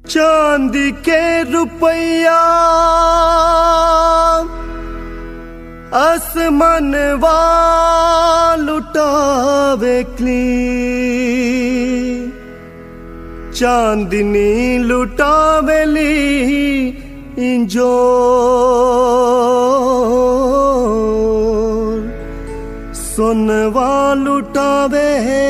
चांदी के रुपया आसमानवा लुटावे क्ली, चांदनी लुटावेली इंजोर, सोनवा लुटावे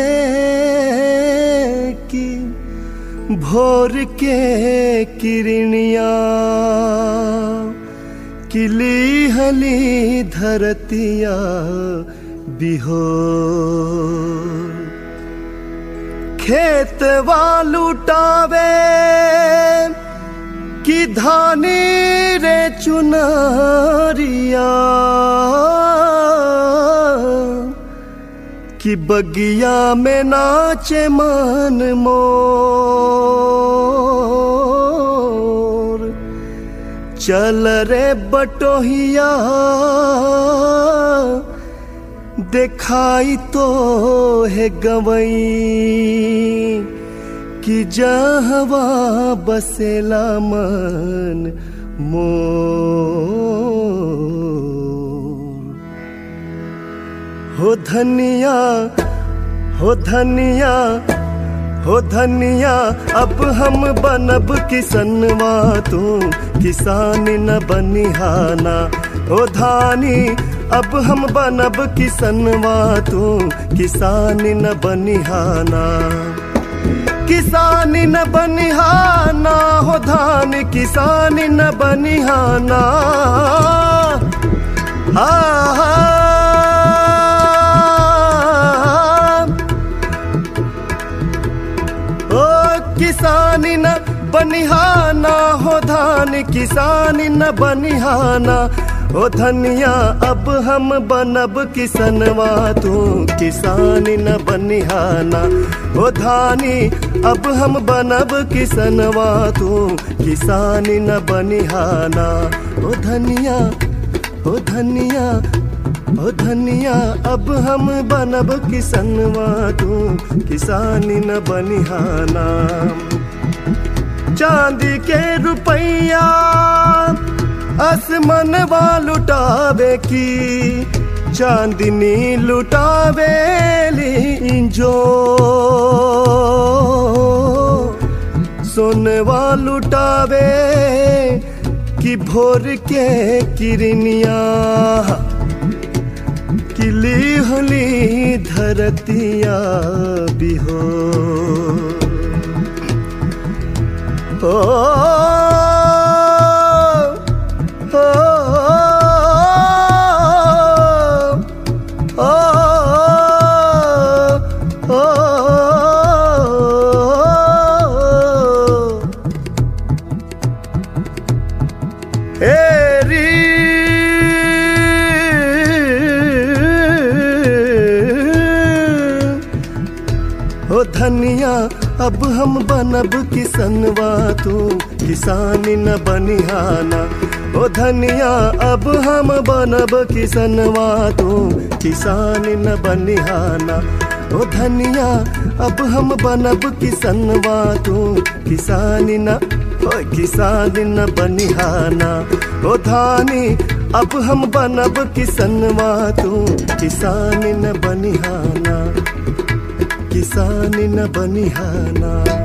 की भोर के किरनिया, किली हली धरतिया बिहोर, खेतवा लुटावे कि धानी रे चुनरिया, कि बगिया में नाचे मन मोर, चल रे बटोहिया दिखाई तो है गवई, कि जहवा बसेला मन मोर। हो धनिया हो धनिया हो धनिया, अब हम बनब किसनवा, तू किसान न बनिहाना। हो धानी अब हम बनब किसनवा, तू किसान न बनिहाना। किसान न बनिहाना हो धान, किसान न बनिहाना। किसान न बनिहाना हो धान, किसान न बनिहाना। हो धनिया अब हम बनब किसनवा, तू किसान न बनिहाना। हो धानी अब हम बनब किसनवा, तू किसान न बनिहाना। हो धनिया हो धनिया हो धनिया, अब हम बनब किसनवा, तू किसान न बनिहाना। चांदी के रुपया आसमानवा लुटावे की, चांदनी लुटावेली जो, सोनवा लुटावे कि भोर के किरनिया, किली होली धरतिया बिहोर। ओ हो धनिया अब हम बनब किसनवा, तू किसान न बनिहाना। हो धनिया अब हम बनब किसनवा, तू किसान न बनिहाना। हो धनिया अब हम बनब किसनवा, तू किसान न बनिहाना। हो धानी अब हम बनब किसनवा, तू किसान न बनिहाना। किसान न बनिहाना।